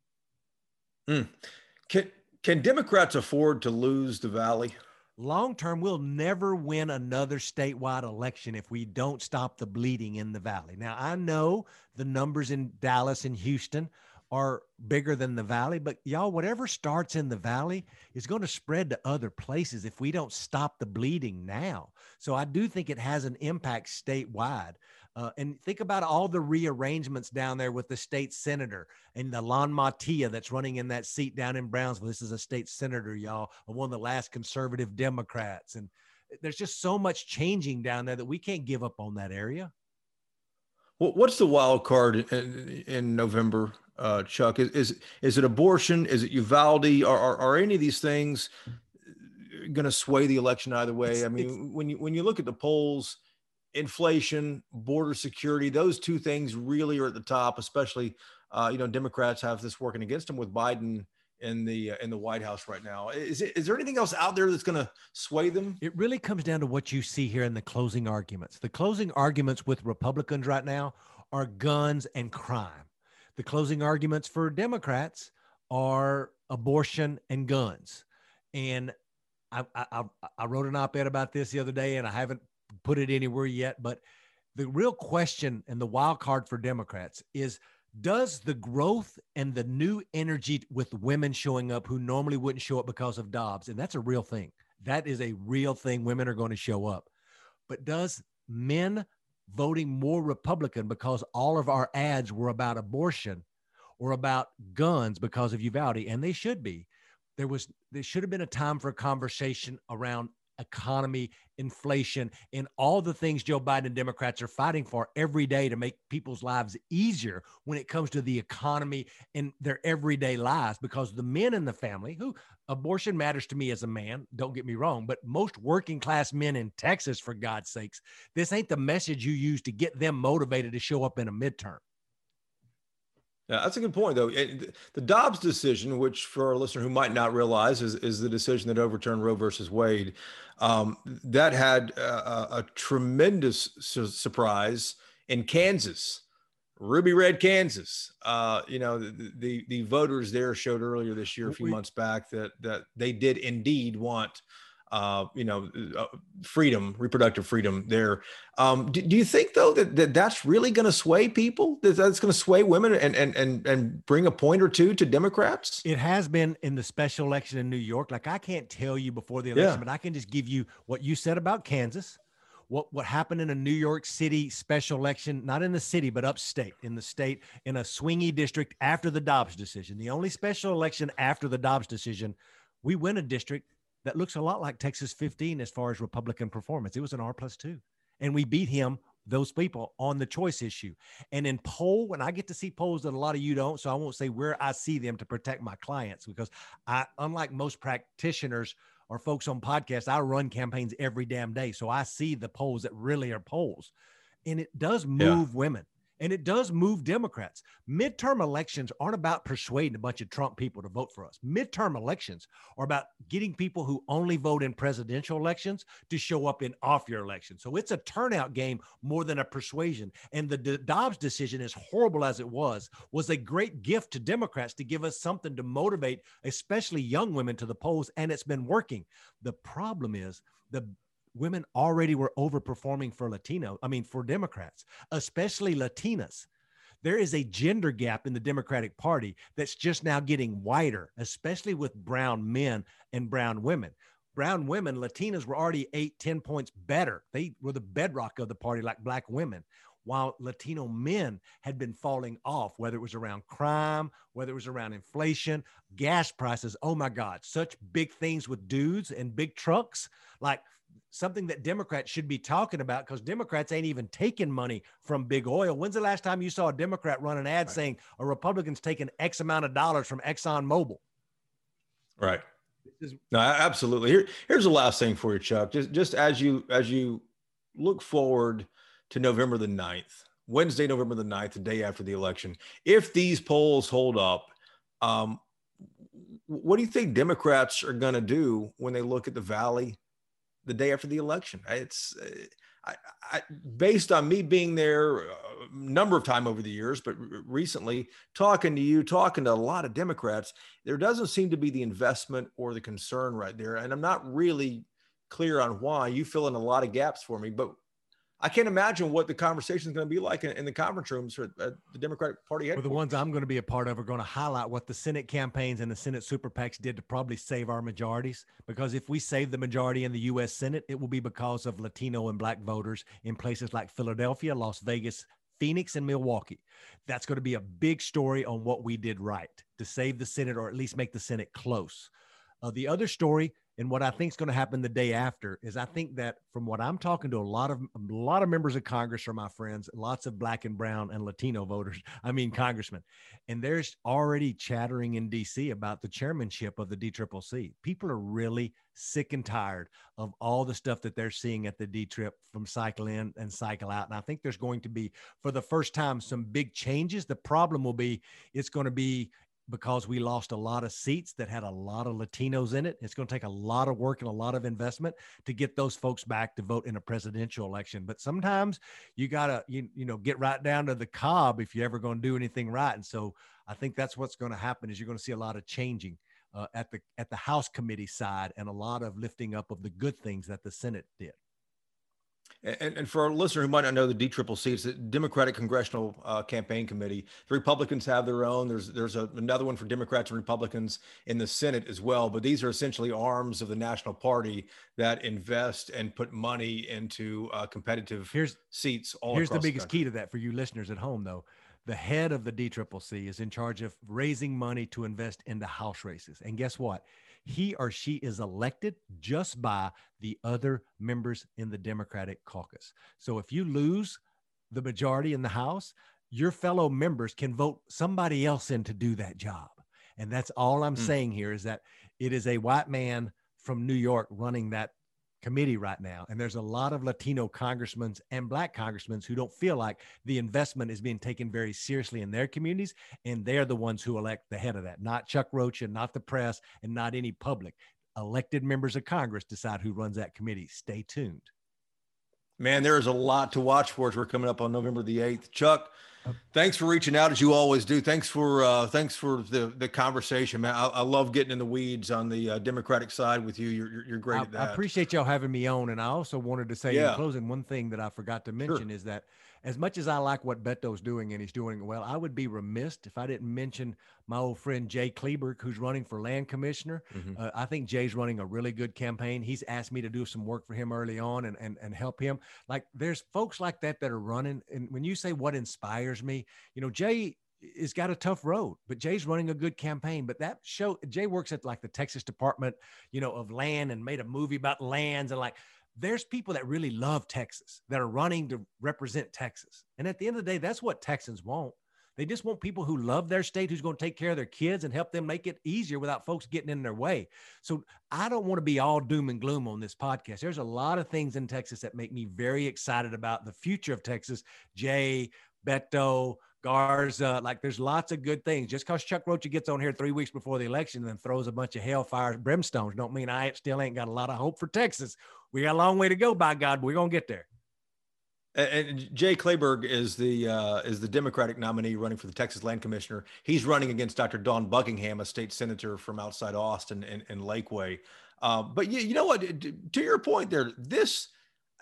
Mm. Can, can Democrats afford to lose the Valley? Long term, we'll never win another statewide election if we don't stop the bleeding in the Valley. Now, I know the numbers in Dallas and Houston are bigger than the Valley, but y'all, whatever starts in the Valley is going to spread to other places if we don't stop the bleeding now. So I do think it has an impact statewide. Uh, and think about all the rearrangements down there with the state senator and the Lon Matia that's running in that seat down in Brownsville. This is a state senator, y'all, of one of the last conservative Democrats. And there's just so much changing down there that we can't give up on that area. Well, what's the wild card in, in November, uh, Chuck? Is, is is it abortion? Is it Uvalde? Are, are, are any of these things going to sway the election either way? It's, I mean, when you when you look at the polls, inflation, border security, those two things really are at the top, especially, uh, you know, Democrats have this working against them with Biden in the, uh, in the White House right now. Is it, is there anything else out there that's going to sway them? It really comes down to what you see here in the closing arguments. The closing arguments with Republicans right now are guns and crime. The closing arguments for Democrats are abortion and guns. And I, I, I wrote an op-ed about this the other day, and I haven't put it anywhere yet, but the real question and the wild card for Democrats is, does the growth and the new energy with women showing up who normally wouldn't show up because of Dobbs, and that's a real thing. That is a real thing. Women are going to show up. But does men voting more Republican because all of our ads were about abortion or about guns because of Uvalde? And they should be. There was, there should have been a time for a conversation around economy, inflation, and all the things Joe Biden and Democrats are fighting for every day to make people's lives easier when it comes to the economy and their everyday lives. Because the men in the family, who abortion matters to me as a man, don't get me wrong, but most working class men in Texas, for God's sakes, this ain't the message you use to get them motivated to show up in a midterm. Yeah, that's a good point, though. It, the Dobbs decision, which for our listener who might not realize is, is the decision that overturned Roe versus Wade, um, that had a, a tremendous su- surprise in Kansas, Ruby Red, Kansas. Uh, you know, the, the the voters there showed earlier this year, a few we, months back, that that they did indeed want Uh, you know, uh, freedom, reproductive freedom there. Um, do, do you think, though, that, that that's really going to sway people? That that's going to sway women and, and, and, and bring a point or two to Democrats? It has been in the special election in New York. Like, I can't tell you before the election, yeah. but I can just give you what you said about Kansas, what, what happened in a New York City special election, not in the city, but upstate in the state, in a swingy district after the Dobbs decision. The only special election after the Dobbs decision, we win a district that looks a lot like Texas fifteen as far as Republican performance. It was an R plus two. And we beat him, those people, on the choice issue. And in poll, and I get to see polls that a lot of you don't, so I won't say where I see them to protect my clients, because I, unlike most practitioners or folks on podcasts, I run campaigns every damn day. So I see the polls that really are polls. And it does move yeah. women. And it does move Democrats. Midterm elections aren't about persuading a bunch of Trump people to vote for us. Midterm elections are about getting people who only vote in presidential elections to show up in off-year elections. So it's a turnout game more than a persuasion. And the D- Dobbs decision, as horrible as it was, was a great gift to Democrats to give us something to motivate, especially young women, to the polls. And it's been working. The problem is the women already were overperforming for Latino, I mean, for Democrats, especially Latinas. There is a gender gap in the Democratic Party that's just now getting wider, especially with brown men and brown women. Brown women, Latinas were already eight, ten points better. They were the bedrock of the party, like black women, while Latino men had been falling off, whether it was around crime, whether it was around inflation, gas prices. Oh my God, such big things with dudes and big trucks, like something that Democrats should be talking about, because Democrats ain't even taking money from big oil. When's the last time you saw a Democrat run an ad right. saying a Republican's taking X amount of dollars from Exxon Mobil? Right. Is- no, absolutely. Here, here's the last thing for you, Chuck. Just, just as you, as you look forward to November the ninth, Wednesday, November the ninth, the day after the election, if these polls hold up, um, what do you think Democrats are going to do when they look at the Valley the day after the election? It's I, I, based on me being there a number of times over the years, but recently talking to you, talking to a lot of Democrats, there doesn't seem to be the investment or the concern right there. And I'm not really clear on why. You fill in a lot of gaps for me, but I can't imagine what the conversation is going to be like in, in the conference rooms at the Democratic Party headquarters. Well, the ones I'm going to be a part of are going to highlight what the Senate campaigns and the Senate super PACs did to probably save our majorities. Because if we save the majority in the U S Senate, it will be because of Latino and black voters in places like Philadelphia, Las Vegas, Phoenix, and Milwaukee. That's going to be a big story on what we did right to save the Senate, or at least make the Senate close. Uh, the other story, and what I think is going to happen the day after, is I think that from what I'm talking to a lot of a lot of members of Congress are my friends, lots of black and brown and Latino voters, I mean congressmen, and there's already chattering in D C about the chairmanship of the D C C C. People are really sick and tired of all the stuff that they're seeing at the D-Trip from cycle in and cycle out. And I think there's going to be, for the first time, some big changes. The problem will be it's going to be because we lost a lot of seats that had a lot of Latinos in it. It's going to take a lot of work and a lot of investment to get those folks back to vote in a presidential election. But sometimes you got to, you, you know, get right down to the cob if you're ever going to do anything right. And so I think that's what's going to happen, is you're going to see a lot of changing uh, at the, at the House committee side, and a lot of lifting up of the good things that the Senate did. And, and for our listener who might not know, the D C C C, it's the Democratic Congressional uh, Campaign Committee. The Republicans have their own. There's there's a, another one for Democrats and Republicans in the Senate as well. But these are essentially arms of the national party that invest and put money into uh, competitive here's, seats all here's across the biggest the country. key to that for you listeners at home, though. The head of the D C C C is in charge of raising money to invest into House races. And guess what? He or she is elected just by the other members in the Democratic caucus. So if you lose the majority in the House, your fellow members can vote somebody else in to do that job. And that's all I'm mm. saying here, is that it is a white man from New York running that committee right now. And there's a lot of Latino congressmen and black congressmen who don't feel like the investment is being taken very seriously in their communities. And they're the ones who elect the head of that, not Chuck Rocha, not the press, and not any public. Elected members of Congress decide who runs that committee. Stay tuned. Man, there is a lot to watch for as we're coming up on November the eighth. Chuck, thanks for reaching out, as you always do. Thanks for uh, thanks for the the conversation, man. I, I love getting in the weeds on the uh, Democratic side with you. You're you're great I, at that. I appreciate y'all having me on, and I also wanted to say yeah. in closing, one thing that I forgot to mention sure. is that as much as I like what Beto's doing, and he's doing it well, I would be remiss if I didn't mention my old friend Jay Kleberg, who's running for land commissioner. Mm-hmm. Uh, I think Jay's running a really good campaign. He's asked me to do some work for him early on and, and, and help him. Like, there's folks like that that are running. And when you say what inspires me, you know, Jay has got a tough road, but Jay's running a good campaign. But that show, Jay works at like the Texas Department, you know, of land, and made a movie about lands, and like, there's people that really love Texas that are running to represent Texas. And at the end of the day, that's what Texans want. They just want people who love their state, who's going to take care of their kids and help them make it easier without folks getting in their way. So I don't want to be all doom and gloom on this podcast. There's a lot of things in Texas that make me very excited about the future of Texas. Jay, Beto, Garza, like there's lots of good things. Just because Chuck Rocha gets on here three weeks before the election and then throws a bunch of hellfire brimstones don't mean I still ain't got a lot of hope for Texas. We got a long way to go, by God. We're going to get there. And Jay Kleberg is the uh, is the Democratic nominee running for the Texas Land Commissioner. He's running against Doctor Dawn Buckingham, a state senator from outside Austin and, and Lakeway. Uh, but you, you know what? To your point there, this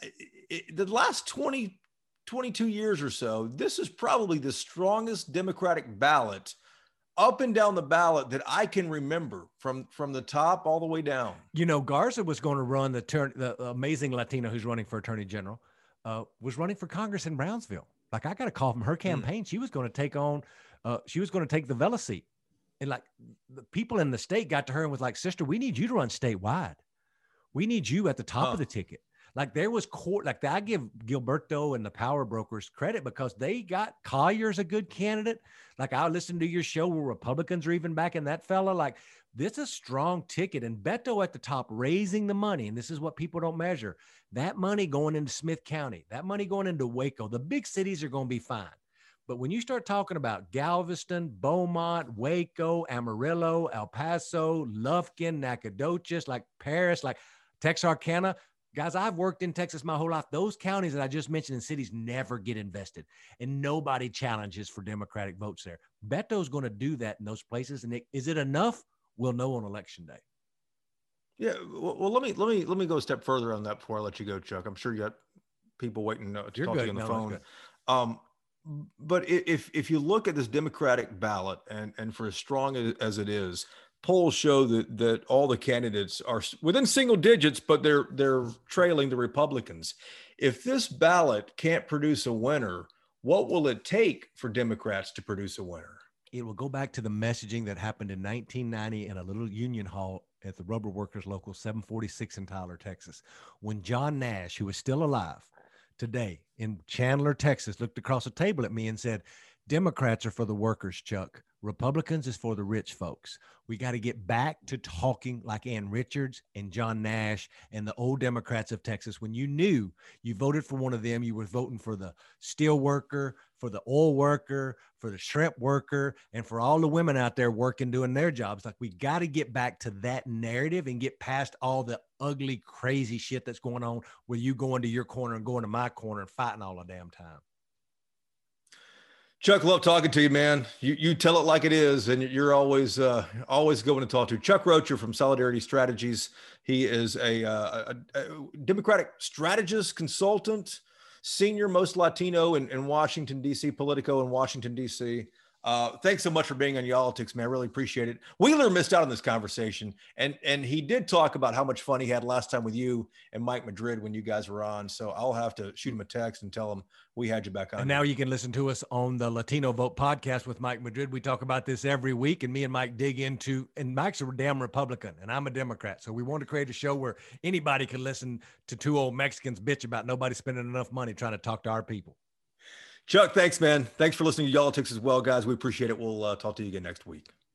it, the last twenty, twenty-two years or so, this is probably the strongest Democratic ballot up and down the ballot that I can remember from from the top all the way down. You know, Garza was going to run the turn the amazing Latino who's running for Attorney General. Uh, was running for Congress in Brownsville. Like I got a call from her campaign. Mm. She was going to take on, uh, she was going to take the Vela seat. And like the people in the state got to her and was like, sister, we need you to run statewide. We need you at the top huh. of the ticket. Like there was court, like I give Gilberto and the power brokers credit because they got Collier's a good candidate. Like I listened to your show where Republicans are even backing that fella. Like this is a strong ticket, and Beto at the top raising the money. And this is what people don't measure. That money going into Smith County, that money going into Waco, the big cities are going to be fine. But when you start talking about Galveston, Beaumont, Waco, Amarillo, El Paso, Lufkin, Nacogdoches, like Paris, like Texarkana, guys, I've worked in Texas my whole life. Those counties that I just mentioned in cities never get invested, and nobody challenges for Democratic votes there. Beto's going to do that in those places. And it, is it enough? We'll know on election day. Yeah. Well, well, let me, let me, let me go a step further on that before I let you go, Chuck. I'm sure you got people waiting to You're talk good. to you on the no, phone. Um, but if, if you look at this Democratic ballot and, and for as strong as, as it is, polls show that that all the candidates are within single digits, but they're they're trailing the Republicans. If this ballot can't produce a winner, what will it take for Democrats to produce a winner? It will go back to the messaging that happened in nineteen ninety in a little union hall at the Rubber Workers Local seven forty-six in Tyler, Texas, when John Nash, who is still alive today in Chandler, Texas, looked across the table at me and said, Democrats are for the workers, Chuck. Republicans is for the rich folks. We got to get back to talking like Ann Richards and John Nash and the old Democrats of Texas. When you knew you voted for one of them, you were voting for the steel worker, for the oil worker, for the shrimp worker, and for all the women out there working, doing their jobs. Like we got to get back to that narrative and get past all the ugly, crazy shit that's going on with you going to your corner and going to my corner and fighting all the damn time. Chuck, love talking to you, man. You you tell it like it is, and you're always uh, always going to talk to. Chuck Rocha from Solidarity Strategies. He is a, uh, a, a Democratic strategist, consultant, senior most Latino in, in Washington, D C, Politico in Washington, D C. Uh, thanks so much for being on Y'all-itics, man. I really appreciate it. Wheeler missed out on this conversation, and and he did talk about how much fun he had last time with you and Mike Madrid when you guys were on. So I'll have to shoot him a text and tell him we had you back on. And now you can listen to us on the Latino Vote podcast with Mike Madrid. We talk about this every week, and me and Mike dig into, and Mike's a damn Republican, and I'm a Democrat. So we want to create a show where anybody can listen to two old Mexicans bitch about nobody spending enough money trying to talk to our people. Chuck, thanks, man. Thanks for listening to Y'all-itics as well, guys. We appreciate it. We'll uh, talk to you again next week.